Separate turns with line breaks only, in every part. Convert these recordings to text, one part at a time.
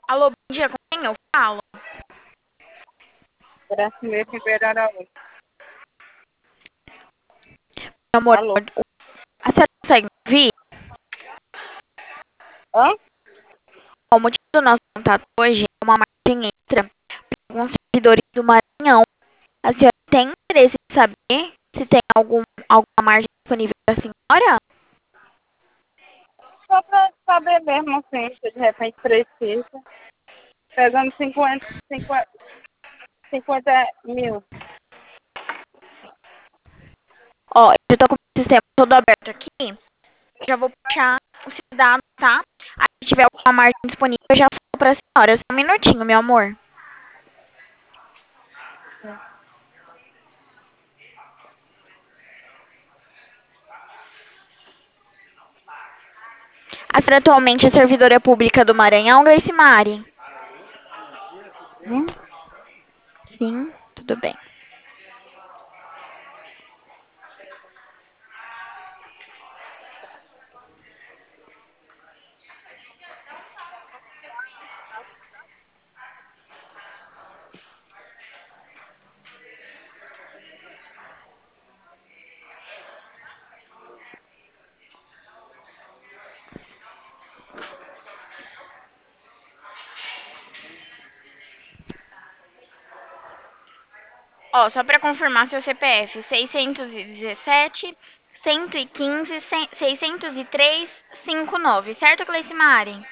Alô, bom dia, com quem eu falo?
Brasileiro Ribeiro Araújo.
Meu amor,
Alô?
a senhora consegue me ouvir?
Hã?
O motivo do nosso contato hoje é uma margem extra para alguns servidores do Maranhão. A senhora tem interesse em saber se tem alguma margem disponível para a senhora?
Só pra saber mesmo, assim, se de repente precisa. Pegando 50 mil.
Ó, eu estou com o sistema todo aberto aqui. Já vou puxar os seus dados, tá? Aí, se tiver alguma margem disponível, eu já falo para a senhora. Só um minutinho, meu amor. A senhora atualmente é servidora pública do Maranhão, Grace Mari?
Hum?
Sim, tudo bem. Ó, só para confirmar seu CPF, 617 115 603 59, certo, Gleice Mari?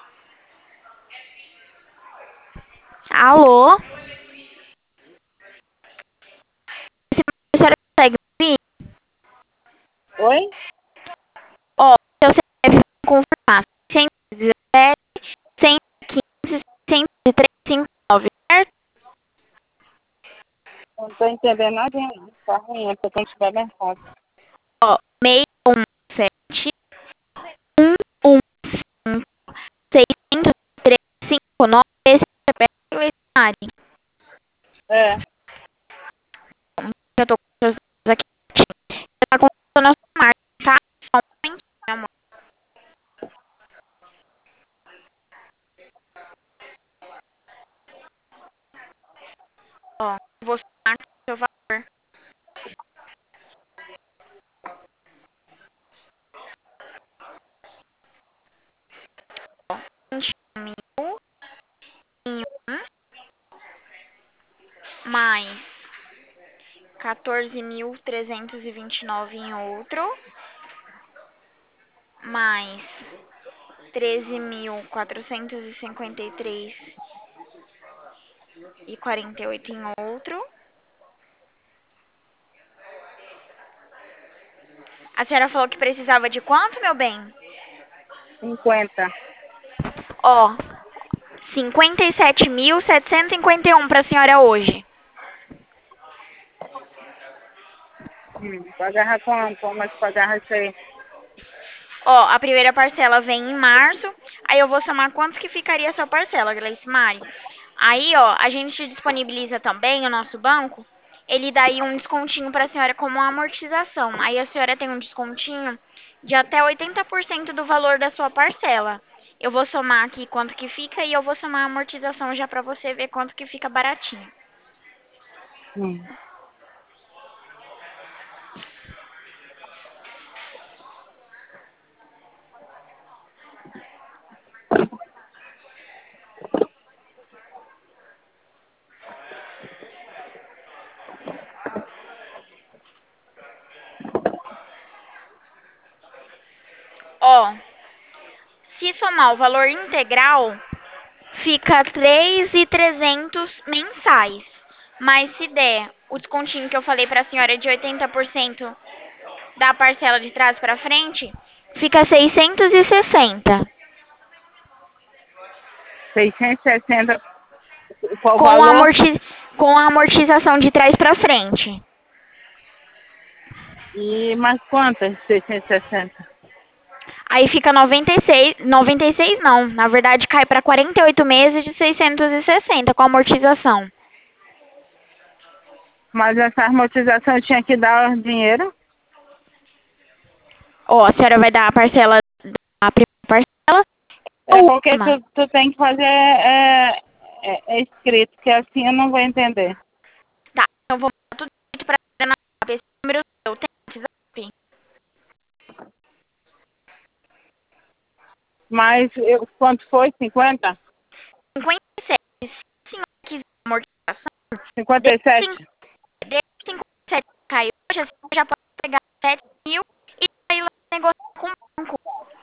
Alô? A senhora consegue ouvir?
Oi?
Ó, seu CPF, vou confirmar, 617 115 603 59, certo?
Eu não tô entendendo nada, não. Tá ruim, é porque eu tô supermercado.
Ó, 617 115 603 59, esse é o CPF, Gleice Mari.
É.
Eu tô com os dados aqui. Tá com a nossa marca, tá? Só um momentinho, meu amor. Ó, vou somar o seu valor. Ó, 21 em um, mais 14.329 em outro, mais 13.453,48 em outro. A senhora falou que precisava de quanto, meu bem?
50.
Ó, 57.751 para a senhora hoje.
Pagava quanto? Como é que pagava isso aí?
Ó, a primeira parcela vem em março, aí eu vou somar quanto que ficaria a sua parcela, Gleice Mari. Aí, ó, a gente disponibiliza também o nosso banco, ele dá aí um descontinho para a senhora como uma amortização. Aí a senhora tem um descontinho de até 80% do valor da sua parcela. Eu vou somar aqui quanto que fica e eu vou somar a amortização já para você ver quanto que fica baratinho.
Hum.
Ó, se somar o valor integral, fica 3.300 mensais. Mas se der o descontinho que eu falei para a senhora de 80% da parcela de trás para frente, fica 660
660. Qual o
com
valor?
com a amortização de trás para frente.
E mais quantas? 660.
Aí fica 96 não, na verdade cai para 48 meses de 660 com amortização.
Mas essa amortização eu tinha que dar dinheiro?
Ó, a senhora vai dar a parcela, a primeira parcela,
É
ou
bom porque tu tem que fazer escrito, que assim eu não vou entender.
Tá, então vou mandar tudo escrito pra você na WhatsApp. Esse número seu tem WhatsApp?
Mas quanto foi? 50?
57. Se não quiser amortização,
57?
desde 57 caiu hoje, você já pode pegar 7 mil e aí lá negociar com o banco.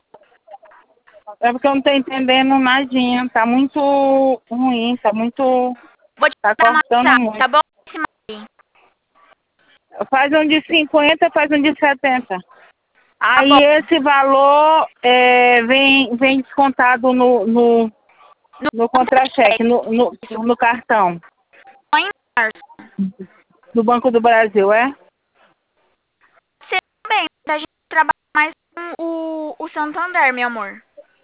É porque eu não tô entendendo nadinha. Tá muito ruim, tá muito.
Vou te
Tá
dar uma
cortando
WhatsApp,
muito.
tá bom? Mari?
Faz um de 50, faz um de 70.
Tá bom.
Aí esse valor vem descontado
No
no contra-cheque,
contra-cheque,
no cartão
só em março.
do Banco do Brasil, é?
Você também, a gente trabalha mais com o Santander, meu amor.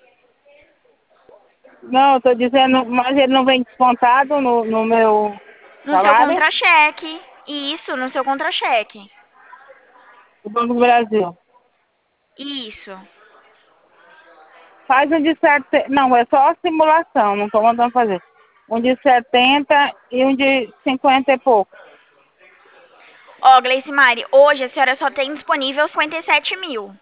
Não, eu tô dizendo, mas ele não vem descontado no meu
No seu
salário
contra-cheque. Isso, no seu contra-cheque.
do Banco do Brasil.
Isso.
Faz um de 70, não, é só a simulação, não tô mandando fazer. Um de 70 e um de 50 e pouco.
Ó, Gleice Mari, hoje a senhora só tem disponível 57 mil.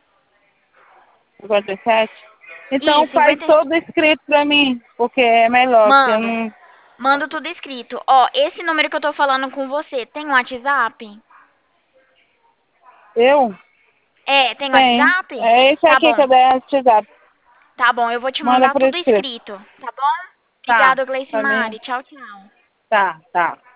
57. Então
Isso,
faz
50.
todo escrito pra mim, porque é melhor, porque eu
Mando.
não.
Mando tudo escrito. Ó, esse número que eu tô falando com você, tem um WhatsApp?
Eu
É, tem
tenho.
WhatsApp?
É esse
Tá
aqui que
bom.
eu dei a WhatsApp.
Tá bom, eu vou te
Manda
mandar
por
tudo
escrito.
escrito. Tá bom?
Tá,
Obrigada, Gleice
tá bem.
Mari. Tchau, tchau.
Tá, tá.